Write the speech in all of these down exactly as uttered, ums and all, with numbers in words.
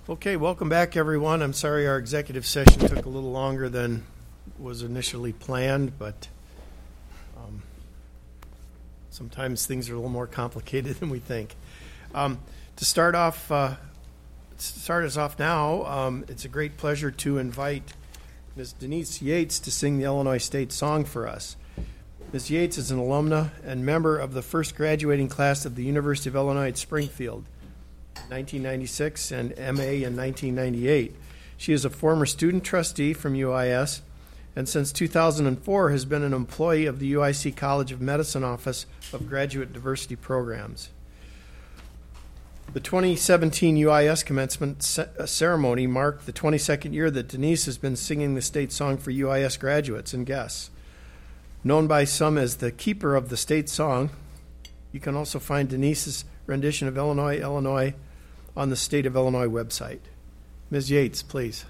Okay, welcome back, everyone. I'm sorry our executive session took a little longer than was initially planned, but um, sometimes things are a little more complicated than we think. Um, to start off, uh, start us off now, um, it's a great pleasure to invite Miz Denise Yates to sing the Illinois State Song for us. Miz Yates is an alumna and member of the first graduating class of the University of Illinois at Springfield, nineteen ninety-six, and M A in nineteen ninety-eight. She is a former student trustee from U I S, and since two thousand four has been an employee of the U I C College of Medicine Office of Graduate Diversity Programs. The twenty seventeen U I S commencement ceremony marked the twenty-second year that Denise has been singing the state song for U I S graduates and guests. Known by some as the keeper of the state song, you can also find Denise's rendition of Illinois, Illinois on the State of Illinois website. Miz Yates, please.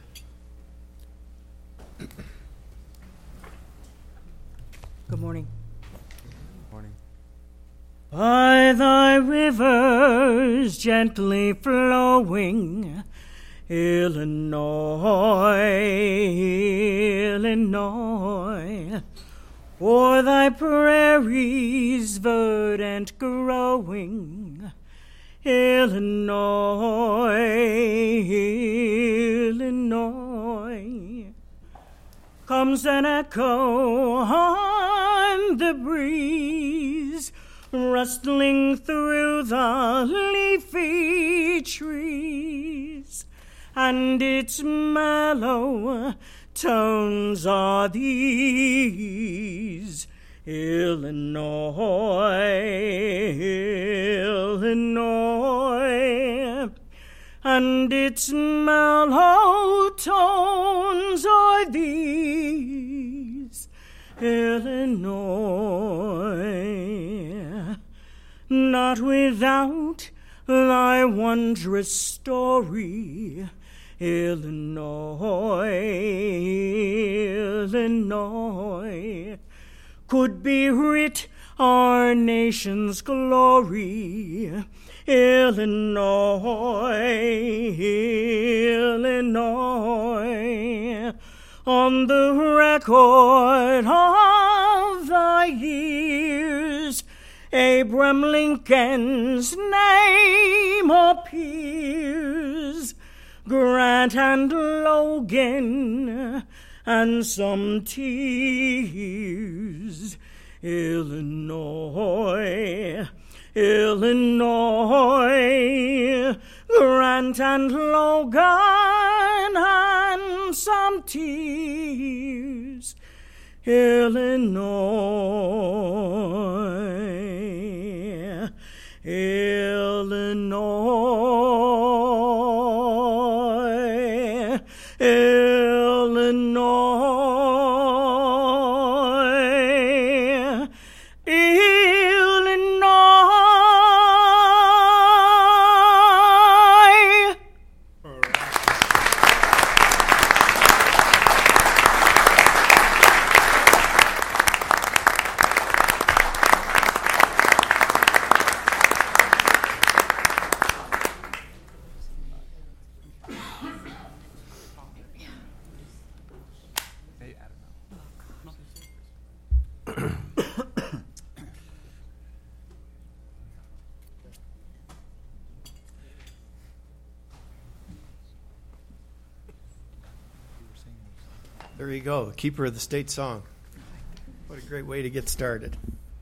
Good morning. Good morning. By thy rivers gently flowing, Illinois, Illinois, o'er thy prairies verdant growing, Illinois, Illinois, comes an echo on the breeze, rustling through the leafy trees, and its mellow tones are these. Illinois, Illinois, and its mellow tones are these. Illinois, not without thy wondrous story, Illinois, Illinois, could be writ our nation's glory. Illinois, Illinois, on the record of thy years, Abraham Lincoln's name appears, Grant and Logan, and some tears. Illinois, Illinois, Grant and Logan, and some tears. Illinois, Illinois, Illinois, Illinois. There you go, the keeper of the state song. What a great way to get started.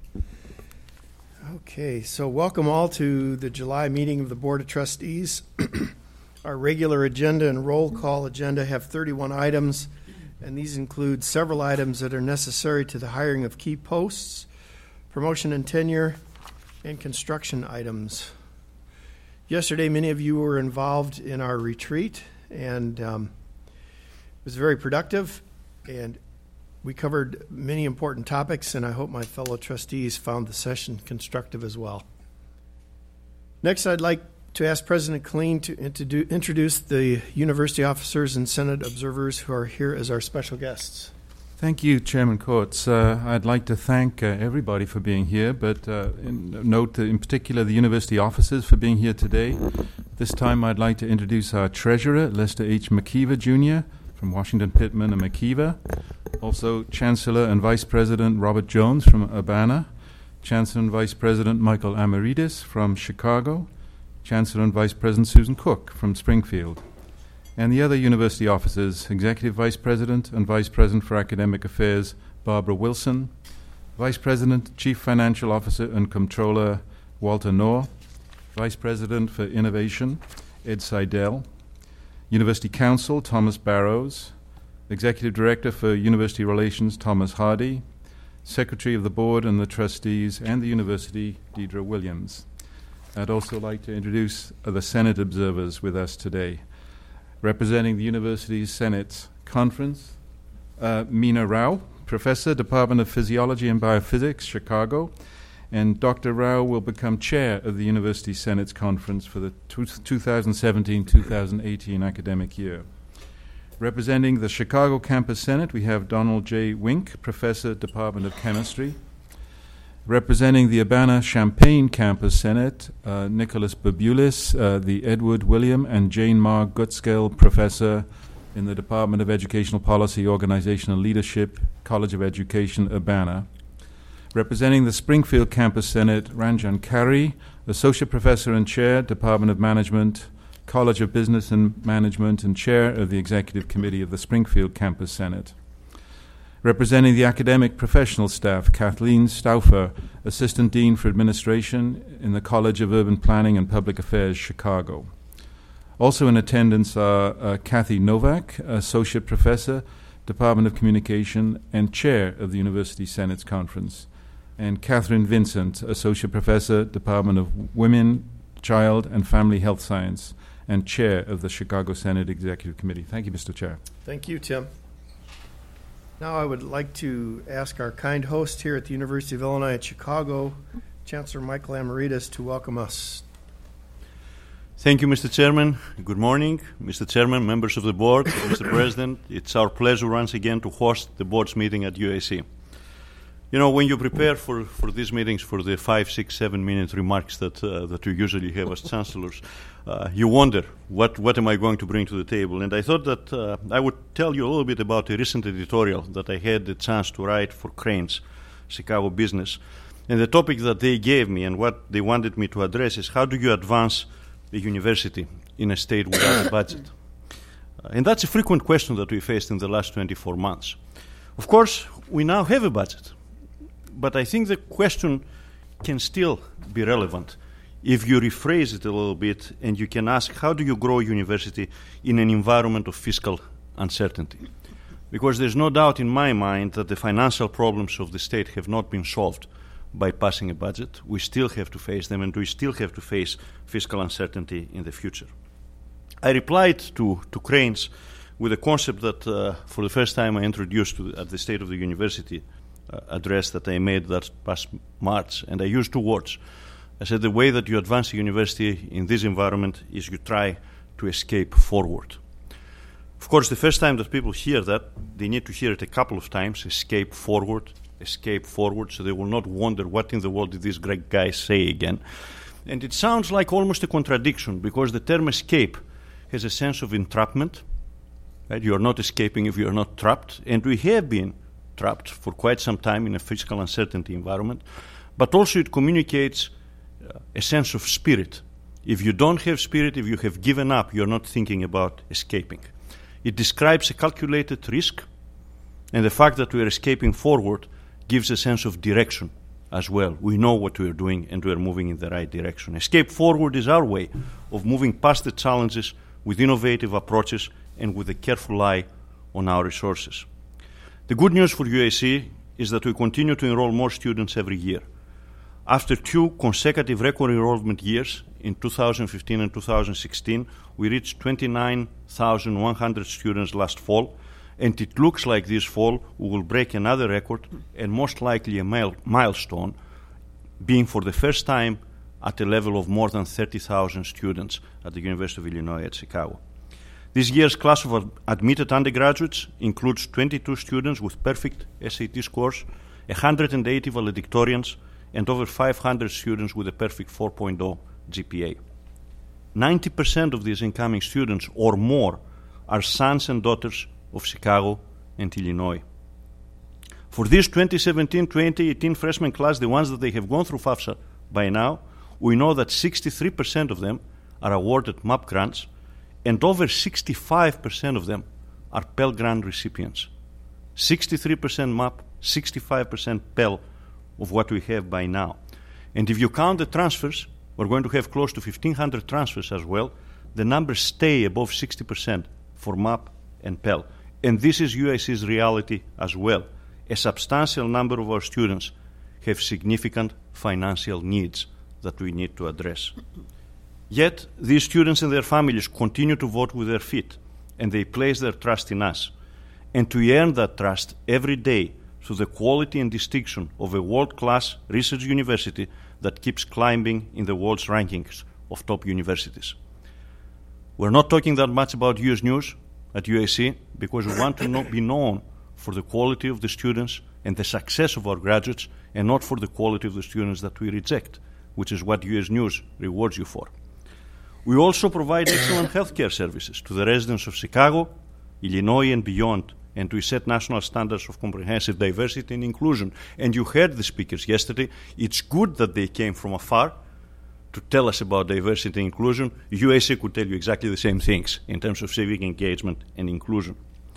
Okay, so welcome all to the July meeting of the Board of Trustees. Our regular agenda and roll call agenda have thirty-one items, and these include several items that are necessary to the hiring of key posts, promotion and tenure, and construction items. Yesterday, many of you were involved in our retreat, and um, it was very productive, and we covered many important topics, and I hope my fellow trustees found the session constructive as well. Next, I'd like to ask President Killeen to introduce the university officers and Senate observers who are here as our special guests. Thank you, Chairman Coates. Uh, I'd like to thank uh, everybody for being here, but uh, in, note uh, in particular the university officers for being here today. This time I'd like to introduce our treasurer, Lester H. McKeever, Junior from Washington, Pittman and McKeever. Also Chancellor and Vice President Robert Jones from Urbana. Chancellor and Vice President Michael Amaridis from Chicago. Chancellor and Vice President Susan Cook from Springfield. And the other university officers, Executive Vice President and Vice President for Academic Affairs, Barbara Wilson, Vice President, Chief Financial Officer and Comptroller, Walter Knorr, Vice President for Innovation, Ed Seidel, University Counsel, Thomas Barrows, Executive Director for University Relations, Thomas Hardy, Secretary of the Board and the Trustees and the University, Deidre Williams. I'd also like to introduce uh, the Senate observers with us today. Representing the University's Senate Conference, uh, Meena Rao, Professor, Department of Physiology and Biophysics, Chicago, and Doctor Rao will become Chair of the University Senate's Conference for the twenty seventeen twenty eighteen academic year. Representing the Chicago Campus Senate, we have Donald J. Wink, Professor, Department of Chemistry. Representing the Urbana-Champaign Campus Senate, uh, Nicholas Babulis, uh, the Edward William and Jane Mar Gutzkel Professor in the Department of Educational Policy, Organizational Leadership, College of Education, Urbana. Representing the Springfield Campus Senate, Ranjan Kari, Associate Professor and Chair, Department of Management, College of Business and Management, and Chair of the Executive Committee of the Springfield Campus Senate. Representing the academic professional staff, Kathleen Stauffer, Assistant Dean for Administration in the College of Urban Planning and Public Affairs, Chicago. Also in attendance are uh, Kathy Novak, Associate Professor, Department of Communication and Chair of the University Senate's Conference, and Catherine Vincent, Associate Professor, Department of Women, Child and Family Health Science, and Chair of the Chicago Senate Executive Committee. Thank you, Mister Chair. Thank you, Tim. Now I would like to ask our kind host here at the University of Illinois at Chicago, Chancellor Michael Amaridis, to welcome us. Thank you, Mister Chairman. Good morning, Mister Chairman, members of the board, Mister President. It's our pleasure once again to host the board's meeting at U A C. You know, when you prepare for, for these meetings, for the five, six, seven minute remarks that uh, that you usually have as chancellors, uh, you wonder, what, what am I going to bring to the table? And I thought that uh, I would tell you a little bit about a recent editorial that I had the chance to write for Crain's, Chicago Business. And the topic that they gave me and what they wanted me to address is, how do you advance a university in a state without a budget? Uh, and that's a frequent question that we faced in the last twenty-four months. Of course, we now have a budget. But I think the question can still be relevant if you rephrase it a little bit and you can ask, how do you grow a university in an environment of fiscal uncertainty? Because there's no doubt in my mind that the financial problems of the state have not been solved by passing a budget. We still have to face them, and we still have to face fiscal uncertainty in the future. I replied to, to Crain's with a concept that uh, for the first time I introduced to, at the State of the University Uh, address that I made that past March, and I used two words. I said the way that you advance a university in this environment is you try to escape forward. Of course, the first time that people hear that, they need to hear it a couple of times, escape forward, escape forward, so they will not wonder what in the world did this great guy say again. And it sounds like almost a contradiction, because the term escape has a sense of entrapment. Right? You are not escaping if you are not trapped, and we have been trapped for quite some time in a fiscal uncertainty environment, but also it communicates uh, a sense of spirit. If you don't have spirit, if you have given up, you're not thinking about escaping. It describes a calculated risk, and the fact that we are escaping forward gives a sense of direction as well. We know what we are doing, and we are moving in the right direction. Escape forward is our way of moving past the challenges with innovative approaches and with a careful eye on our resources. The good news for U A C is that we continue to enroll more students every year. After two consecutive record enrollment years, in two thousand fifteen and two thousand sixteen, we reached twenty-nine thousand one hundred students last fall, and it looks like this fall we will break another record, and most likely a mile- milestone, being for the first time at a level of more than thirty thousand students at the University of Illinois at Chicago. This year's class of ad- admitted undergraduates includes twenty-two students with perfect S A T scores, one hundred eighty valedictorians, and over five hundred students with a perfect four point oh G P A. ninety percent of these incoming students or more are sons and daughters of Chicago and Illinois. For this twenty seventeen twenty eighteen freshman class, the ones that they have gone through FAFSA by now, we know that sixty-three percent of them are awarded M A P grants, and over sixty-five percent of them are Pell Grant recipients. sixty-three percent M A P, sixty-five percent Pell of what we have by now. And if you count the transfers, we're going to have close to fifteen hundred transfers as well. The numbers stay above sixty percent for M A P and Pell. And this is U I C's reality as well. A substantial number of our students have significant financial needs that we need to address. Yet, these students and their families continue to vote with their feet, and they place their trust in us. And to earn that trust every day through the quality and distinction of a world-class research university that keeps climbing in the world's rankings of top universities. We're not talking that much about U S News at U I C because we want to know, be known for the quality of the students and the success of our graduates, and not for the quality of the students that we reject, which is what U S News rewards you for. We also provide excellent healthcare services to the residents of Chicago, Illinois, and beyond, and we set national standards of comprehensive diversity and inclusion. And you heard the speakers yesterday. It's good that they came from afar to tell us about diversity and inclusion. U S A could tell you exactly the same things in terms of civic engagement and inclusion.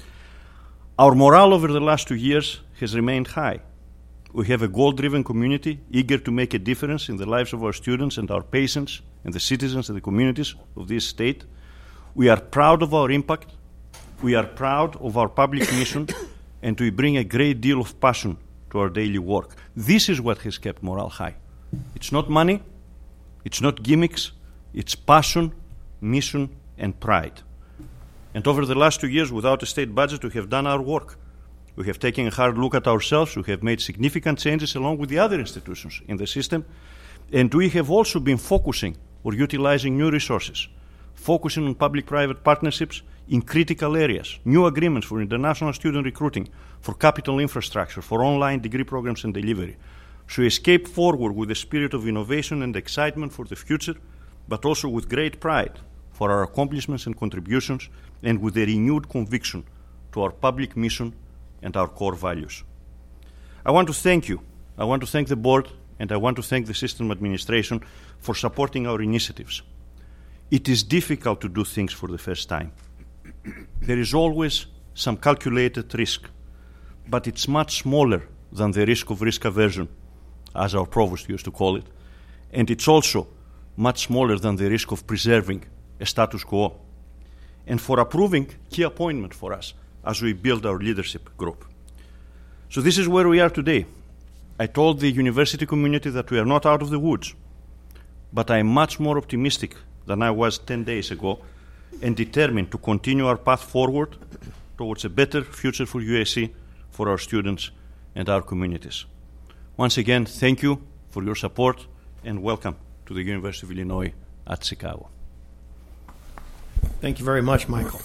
Our morale over the last two years has remained high. We have a goal-driven community eager to make a difference in the lives of our students and our patients and the citizens and the communities of this state. We are proud of our impact. We are proud of our public mission, and we bring a great deal of passion to our daily work. This is what has kept morale high. It's not money, it's not gimmicks, it's passion, mission, and pride. And over the last two years, without a state budget, we have done our work. We have taken a hard look at ourselves. We have made significant changes along with the other institutions in the system. And we have also been focusing or utilizing new resources, focusing on public-private partnerships in critical areas, new agreements for international student recruiting, for capital infrastructure, for online degree programs and delivery. So we escape forward with a spirit of innovation and excitement for the future, but also with great pride for our accomplishments and contributions, and with a renewed conviction to our public mission and our core values. I want to thank you. I want to thank the board, and I want to thank the system administration for supporting our initiatives. It is difficult to do things for the first time. There is always some calculated risk, but it's much smaller than the risk of risk aversion, as our provost used to call it, and it's also much smaller than the risk of preserving a status quo, and for approving key appointment for us as we build our leadership group. So this is where we are today. I told the university community that we are not out of the woods, but I am much more optimistic than I was ten days ago, and determined to continue our path forward towards a better future for U I C, for our students, and our communities. Once again, thank you for your support, and welcome to the University of Illinois at Chicago. Thank you very much, Michael.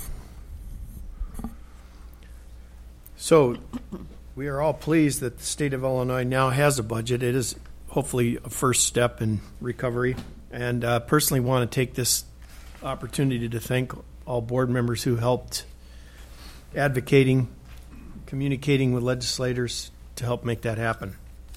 So, we are all pleased that the state of Illinois now has a budget. It is hopefully a first step in recovery, and uh, personally want to take this opportunity to thank all board members who helped advocating, communicating with legislators to help make that happen.